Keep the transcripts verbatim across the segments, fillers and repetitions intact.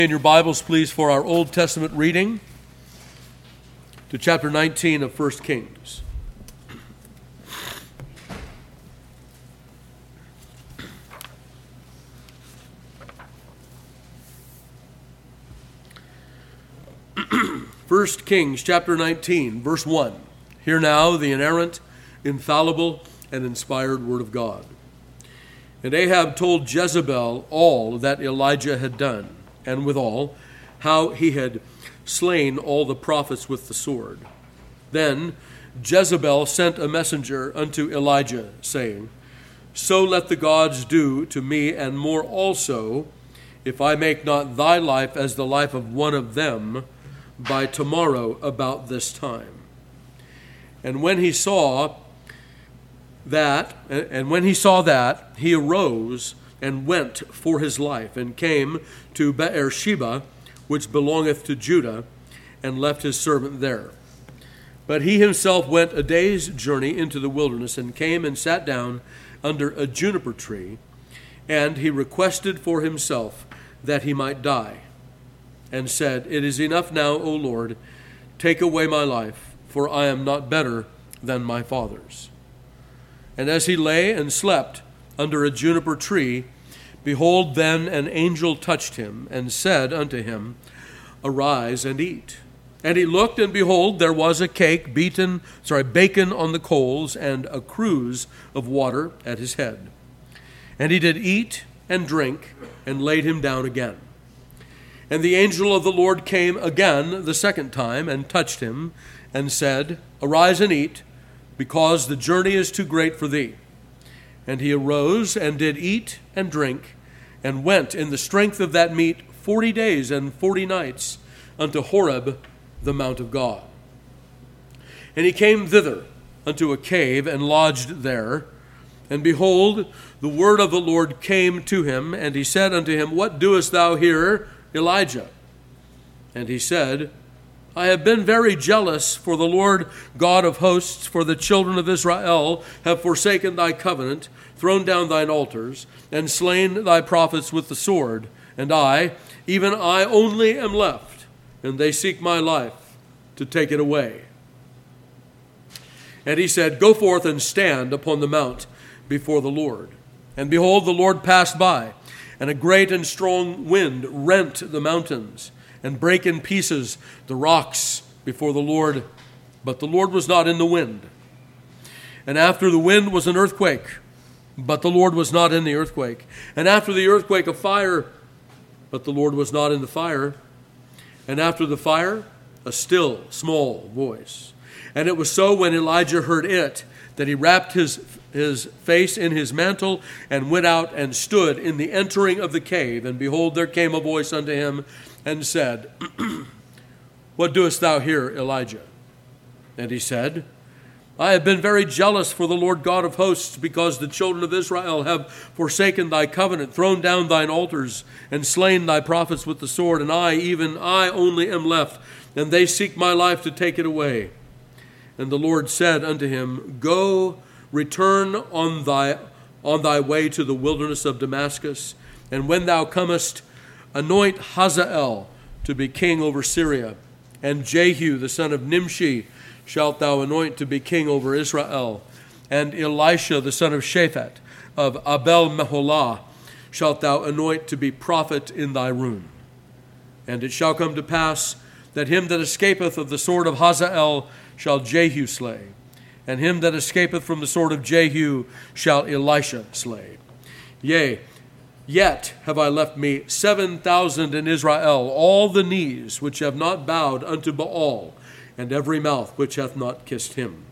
In your Bibles, please, for our Old Testament reading to chapter nineteen of First Kings. First Kings chapter nineteen, verse one. Hear now the inerrant, infallible, and inspired word of God. And Ahab told Jezebel all that Elijah had done, and withal, how he had slain all the prophets with the sword. Then Jezebel sent a messenger unto Elijah, saying, So let the gods do to me, and more also, if I make not thy life as the life of one of them by tomorrow about this time. And when he saw that, and when he saw that, he arose and went for his life, and came to Beersheba, which belongeth to Judah, and left his servant there. But he himself went a day's journey into the wilderness, and came and sat down under a juniper tree, and he requested for himself that he might die, and said, It is enough now, O Lord, take away my life, for I am not better than my fathers. And as he lay and slept under a juniper tree, behold, then an angel touched him, and said unto him, Arise and eat. And he looked, and behold, there was a cake beaten, sorry, bacon on the coals, and a cruse of water at his head. And he did eat and drink, and laid him down again. And the angel of the Lord came again the second time, and touched him, and said, Arise and eat, because the journey is too great for thee. And he arose and did eat and drink, and went in the strength of that meat forty days and forty nights unto Horeb, the mount of God. And he came thither unto a cave, and lodged there. And behold, the word of the Lord came to him, and he said unto him, What doest thou here, Elijah? And he said, I have been very jealous for the Lord God of hosts, for the children of Israel have forsaken thy covenant, thrown down thine altars, and slain thy prophets with the sword. And I, even I only am left, and they seek my life to take it away. And he said, Go forth and stand upon the mount before the Lord. And behold, the Lord passed by, and a great and strong wind rent the mountains, and brake in pieces the rocks before the Lord, but the Lord was not in the wind. And after the wind was an earthquake, but the Lord was not in the earthquake. And after the earthquake a fire, but the Lord was not in the fire. And after the fire a still small voice. And it was so, when Elijah heard it, that he wrapped his, his face in his mantle, and went out and stood in the entering of the cave. And behold, there came a voice unto him, and said, What doest thou here, Elijah? And he said, I have been very jealous for the Lord God of hosts, because the children of Israel have forsaken thy covenant, thrown down thine altars, and slain thy prophets with the sword. And I, even I only am left, and they seek my life to take it away. And the Lord said unto him, Go, return on thy, on thy way to the wilderness of Damascus, and when thou comest, anoint Hazael to be king over Syria, and Jehu the son of Nimshi shalt thou anoint to be king over Israel, and Elisha the son of Shaphat of Abel-Meholah shalt thou anoint to be prophet in thy room. And it shall come to pass that him that escapeth of the sword of Hazael shall Jehu slay, and him that escapeth from the sword of Jehu shall Elisha slay. Yea, yet have I left me seven thousand in Israel, all the knees which have not bowed unto Baal, and every mouth which hath not kissed him.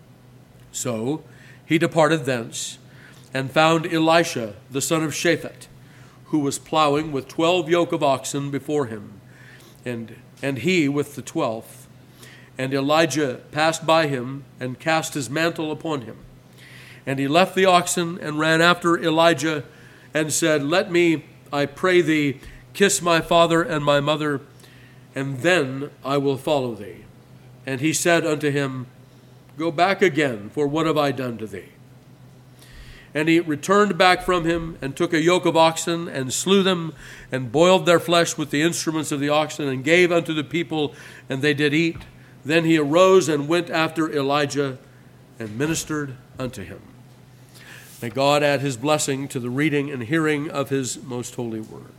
So he departed thence, and found Elisha the son of Shaphat, who was plowing with twelve yoke of oxen before him, and, and he with the twelfth. And Elijah passed by him, and cast his mantle upon him. And he left the oxen, and ran after Elijah, and said, Let me, I pray thee, kiss my father and my mother, and then I will follow thee. And he said unto him, Go back again, for what have I done to thee? And he returned back from him and took a yoke of oxen and slew them and boiled their flesh with the instruments of the oxen and gave unto the people, and they did eat. Then he arose and went after Elijah and ministered unto him. May God add his blessing to the reading and hearing of his most holy word.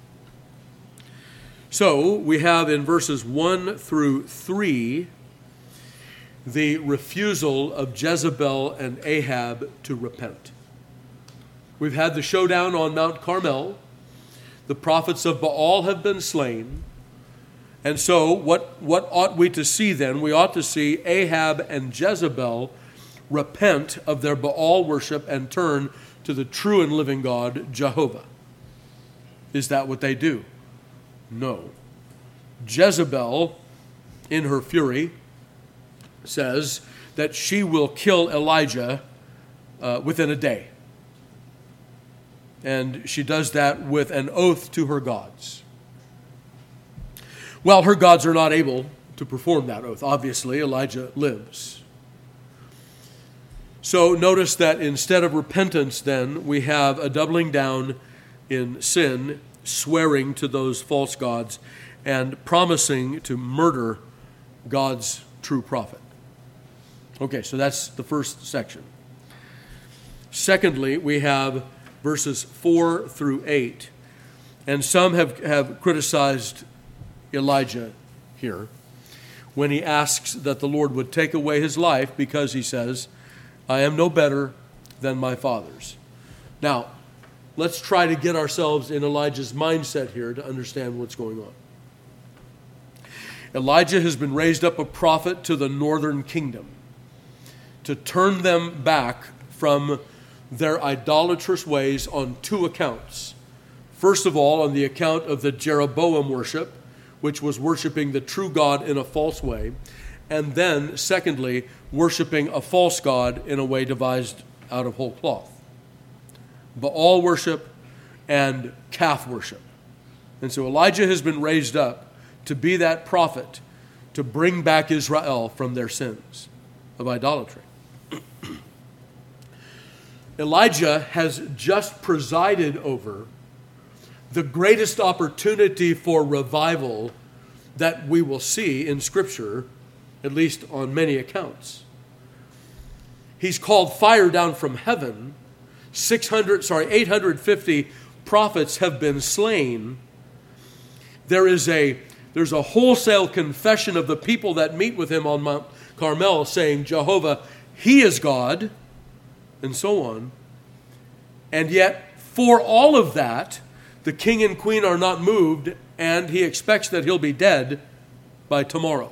So we have in verses one through three the refusal of Jezebel and Ahab to repent. We've had the showdown on Mount Carmel. The prophets of Baal have been slain. And so what, what ought we to see then? We ought to see Ahab and Jezebel repent of their Baal worship and turn to the true and living God, Jehovah. Is that what they do? No. Jezebel, in her fury, says that she will kill Elijah uh, within a day. And she does that with an oath to her gods. Well, her gods are not able to perform that oath. Obviously, Elijah lives. So notice that instead of repentance, then, we have a doubling down in sin, swearing to those false gods, and promising to murder God's true prophet. Okay, so that's the first section. Secondly, we have verses four through eight. And some have, have criticized Elijah here when he asks that the Lord would take away his life because he says, I am no better than my fathers. Now, let's try to get ourselves in Elijah's mindset here to understand what's going on. Elijah has been raised up a prophet to the northern kingdom to turn them back from their idolatrous ways on two accounts. First of all, on the account of the Jeroboam worship, which was worshiping the true God in a false way. And then, secondly, worshiping a false god in a way devised out of whole cloth. Baal worship and calf worship. And so Elijah has been raised up to be that prophet to bring back Israel from their sins of idolatry. Elijah has just presided over the greatest opportunity for revival that we will see in Scripture, at least on many accounts. He's called fire down from heaven. six hundred, sorry, eight hundred fifty prophets have been slain. There is a there's a wholesale confession of the people that meet with him on Mount Carmel saying, Jehovah, he is God, and so on. And yet, for all of that, the king and queen are not moved, and he expects that he'll be dead by tomorrow.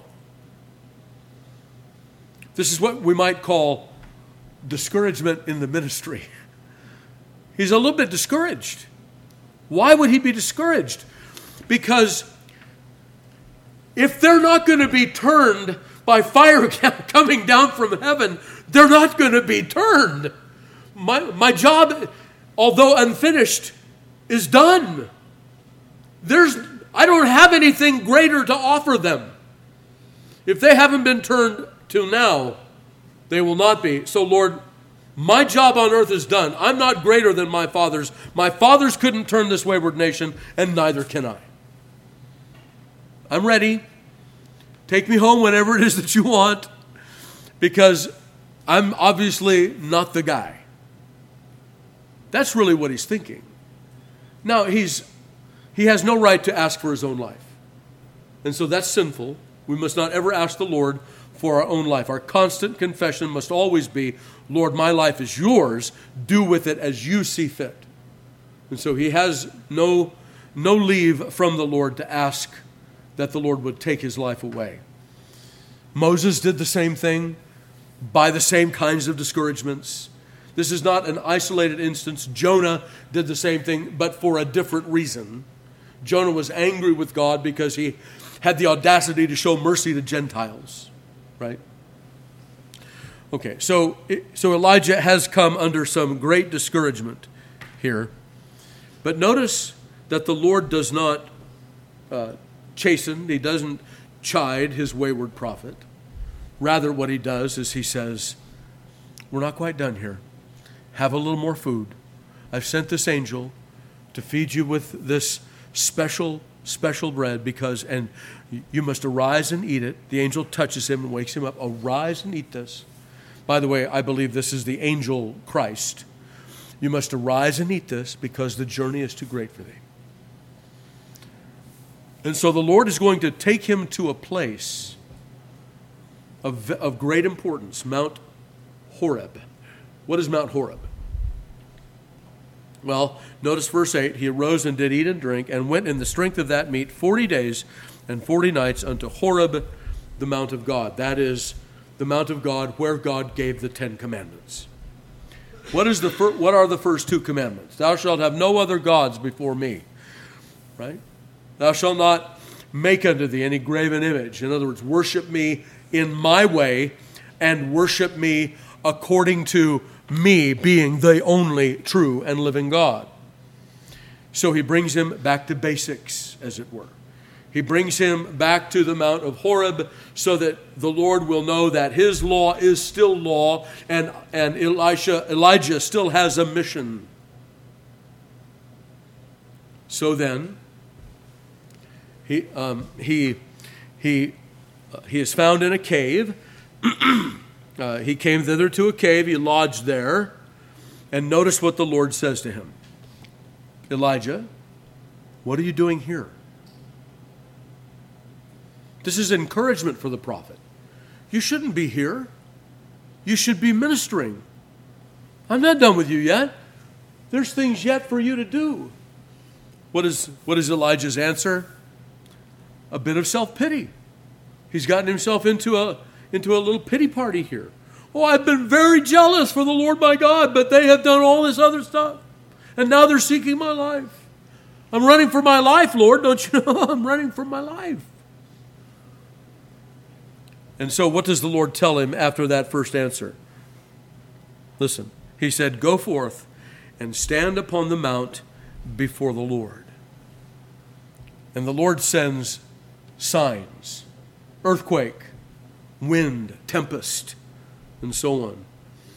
This is what we might call discouragement in the ministry. He's a little bit discouraged. Why would he be discouraged? Because if they're not going to be turned by fire coming down from heaven, they're not going to be turned. My, my job, although unfinished, is done. There's, I don't have anything greater to offer them. If they haven't been turned till now, they will not be. So, Lord, my job on earth is done. I'm not greater than my fathers. My fathers couldn't turn this wayward nation, and neither can I. I'm ready. Take me home whenever it is that you want, because I'm obviously not the guy. That's really what he's thinking. Now, he's he has no right to ask for his own life. And so that's sinful. We must not ever ask the Lord for our own life. Our constant confession must always be, Lord, my life is yours. Do with it as you see fit. And so he has no, no leave from the Lord to ask that the Lord would take his life away. Moses did the same thing by the same kinds of discouragements. This is not an isolated instance. Jonah did the same thing, but for a different reason. Jonah was angry with God because he had the audacity to show mercy to Gentiles, right? Okay, so, so Elijah has come under some great discouragement here. But notice that the Lord does not uh, chasten, he doesn't chide his wayward prophet. Rather, what he does is he says, we're not quite done here. have a little more food. I've sent this angel to feed you with this special, special bread because, and you must arise and eat it. The angel touches him and wakes him up. Arise and eat this. By the way, I believe this is the angel Christ. You must arise and eat this because the journey is too great for thee. And so the Lord is going to take him to a place of, of great importance, Mount Horeb. What is Mount Horeb? Well, notice verse eight. He arose and did eat and drink and went in the strength of that meat forty days and forty nights unto Horeb, the mount of God. That is the mount of God where God gave the Ten Commandments. What is the fir- what are the first two commandments? Thou shalt have no other gods before me. Right? Thou shalt not make unto thee any graven image. In other words, worship me in my way and worship me according to me being the only true and living God. So he brings him back to basics, as it were. He brings him back to the Mount of Horeb so that the Lord will know that his law is still law and, and Elisha, Elijah still has a mission. So then, he, um, he, he, uh, he is found in a cave. Uh, he came thither to a cave. He lodged there. And notice what the Lord says to him. Elijah, what are you doing here? This is encouragement for the prophet. You shouldn't be here. You should be ministering. I'm not done with you yet. There's things yet for you to do. What is, what is Elijah's answer? A bit of self-pity. He's gotten himself into a into a little pity party here. Oh, I've been very jealous for the Lord my God, but they have done all this other stuff. And now they're seeking my life. I'm running for my life, Lord. Don't you know? I'm running for my life. And so what does the Lord tell him after that first answer? Listen, he said, go forth and stand upon the mount before the Lord. And the Lord sends signs, earthquake, wind, tempest, and so on.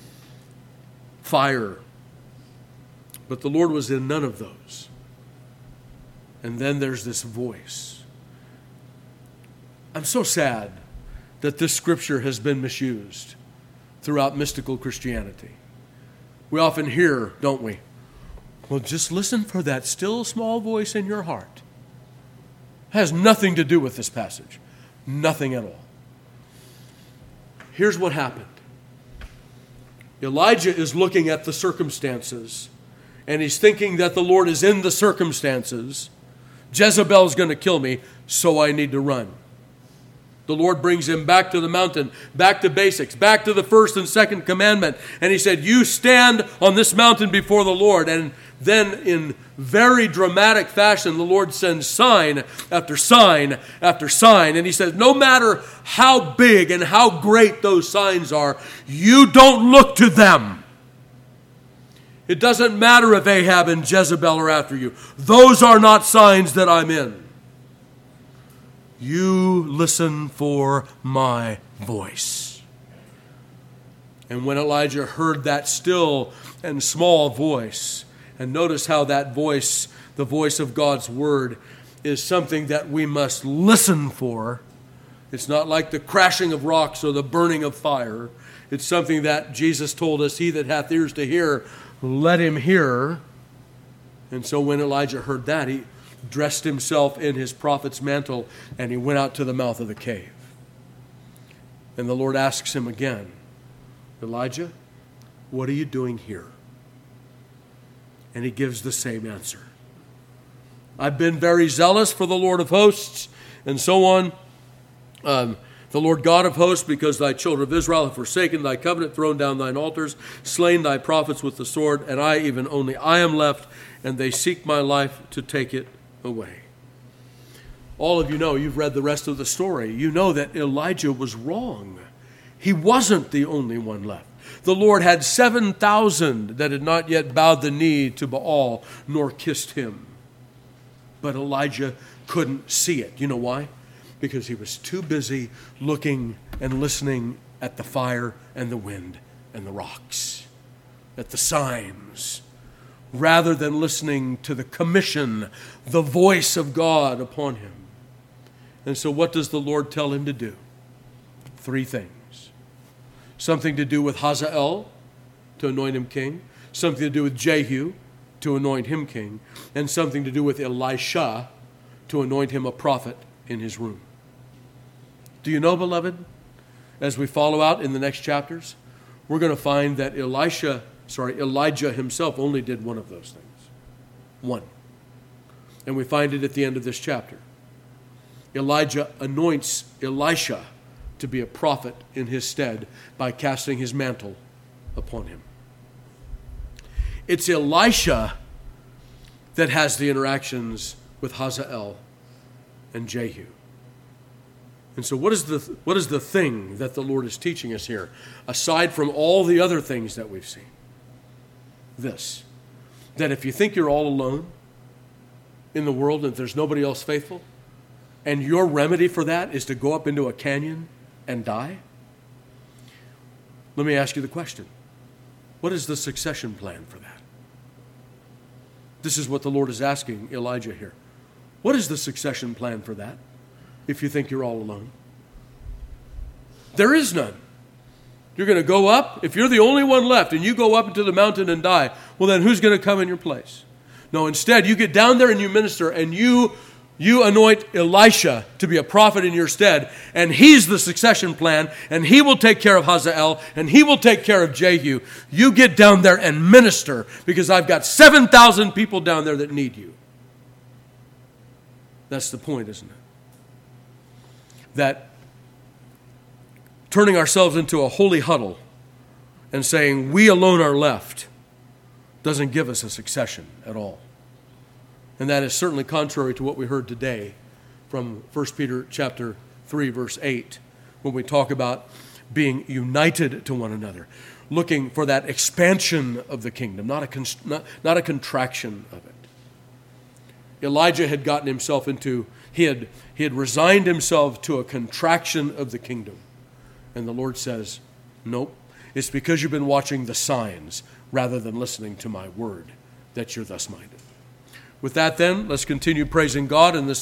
Fire. But the Lord was in none of those. And then there's this voice. I'm so sad that this scripture has been misused throughout mystical Christianity. We often hear, don't we? Well, just listen for that still small voice in your heart. It has nothing to do with this passage. Nothing at all. Here's what happened. Elijah is looking at the circumstances, and he's thinking that the Lord is in the circumstances. Jezebel's going to kill me, so I need to run. The Lord brings him back to the mountain, back to basics, back to the first and second commandment. And he said, you stand on this mountain before the Lord. And then in very dramatic fashion, the Lord sends sign after sign after sign. And he says, no matter how big and how great those signs are, you don't look to them. It doesn't matter if Ahab and Jezebel are after you. Those are not signs that I'm in. You listen for my voice. And when Elijah heard that still and small voice, and notice how that voice, the voice of God's word, is something that we must listen for. It's not like the crashing of rocks or the burning of fire. It's something that Jesus told us, he that hath ears to hear, let him hear. And so when Elijah heard that, he dressed himself in his prophet's mantle, and he went out to the mouth of the cave. And the Lord asks him again, Elijah, what are you doing here? And he gives the same answer. I've been very zealous for the Lord of hosts, and so on. Um, the Lord God of hosts, because thy children of Israel have forsaken thy covenant, thrown down thine altars, slain thy prophets with the sword, and I, even only I am left, and they seek my life to take it away. All of you know, you've read the rest of the story. You know that Elijah was wrong. He wasn't the only one left. The Lord had seven thousand that had not yet bowed the knee to Baal nor kissed him. But Elijah couldn't see it. You know why? Because he was too busy looking and listening at the fire and the wind and the rocks. at the signs, rather than listening to the commission, the voice of God upon him. And so what does the Lord tell him to do? Three things. Something to do with Hazael, to anoint him king. Something to do with Jehu, to anoint him king. And something to do with Elisha, to anoint him a prophet in his room. Do you know, beloved, as we follow out in the next chapters, we're going to find that Elisha, sorry, Elijah himself only did one of those things. One. And we find it at the end of this chapter. Elijah anoints Elisha to be a prophet in his stead by casting his mantle upon him. It's Elisha that has the interactions with Hazael and Jehu. And so what is the what is the thing that the Lord is teaching us here, aside from all the other things that we've seen? This, that if you think you're all alone in the world and there's nobody else faithful, and your remedy for that is to go up into a canyon and die, let me ask you the question. What is the succession plan for that? This is what the Lord is asking Elijah here. What is the succession plan for that if you think you're all alone? There is none. You're going to go up. If you're the only one left and you go up into the mountain and die, well, then who's going to come in your place? No, instead, you get down there and you minister and you You anoint Elisha to be a prophet in your stead, and he's the succession plan, and he will take care of Hazael, and he will take care of Jehu. You get down there and minister, because I've got seven thousand people down there that need you. That's the point, isn't it? That turning ourselves into a holy huddle and saying we alone are left doesn't give us a succession at all. And that is certainly contrary to what we heard today from First Peter chapter three, verse eight, when we talk about being united to one another, looking for that expansion of the kingdom, not a, const- not, not a contraction of it. Elijah had gotten himself into, he had, he had resigned himself to a contraction of the kingdom. And the Lord says, nope, it's because you've been watching the signs rather than listening to my word that you're thus minded. With that then, let's continue praising God in this